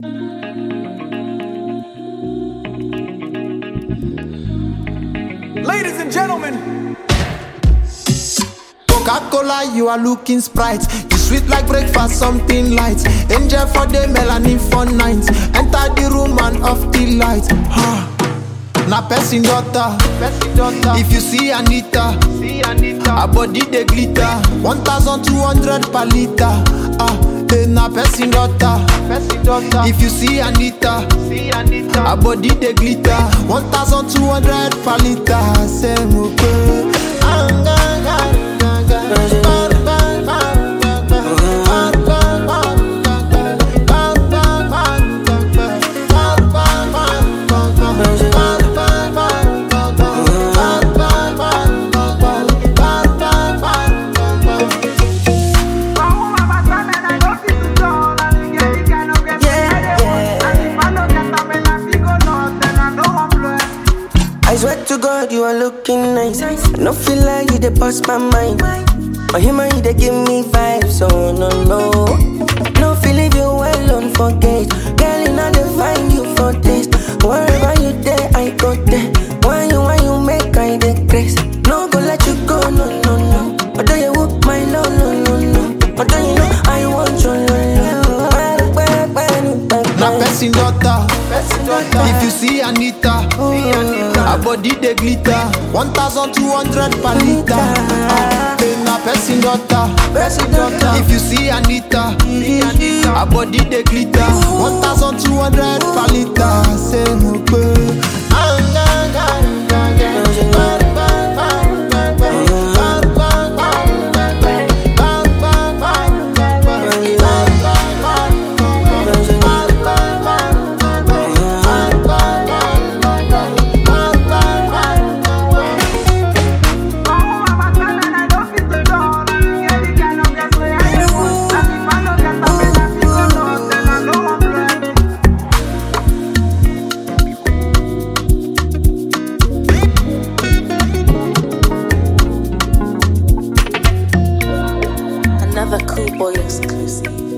Ladies and gentlemen, Coca-Cola, you are looking Sprite. You sweet like breakfast, something light. Angel for the melanin for nights. Enter the room and off the light. Na person daughter. If you see Anita, her body they glitter. 1,200 per liter. Na person daughter. If you see Anita, her body they glitter. 1,200 per liter. Say mupe. I swear to God, you are looking nice. I no feel like you dey bust my mind. My human, you dey give me vibes, oh no no. No feel leave you alone, forget. Girl, you know they find you for this. Wherever you there, I go there. Why you make I dey grace? No go let you go, no no no. Although you whoop my no no no no. Although you know I want your love. Na person daughter. If you see Anita, her body they glitter. 1,200 per liter. Na person daughter. If you see Anita, her body they glitter. 1,200 per liter. Say mupe. Another Cool Boy exclusive.